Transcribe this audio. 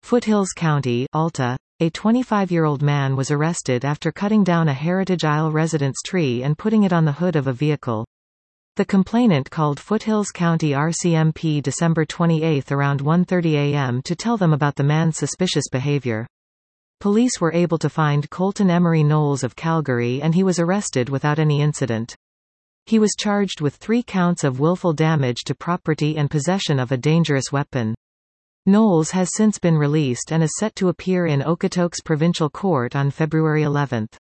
Foothills County, Alta. A 25-year-old man was arrested after cutting down a Heritage Isle residence tree and putting it on the hood of a vehicle. The complainant called Foothills County RCMP December 28 around 1:30 a.m. to tell them about the man's suspicious behavior. Police were able to find Colton Emery Knowles of Calgary and he was arrested without any incident. He was charged with 3 counts of willful damage to property and possession of a dangerous weapon. Knowles has since been released and is set to appear in Okotoks Provincial Court on February 11.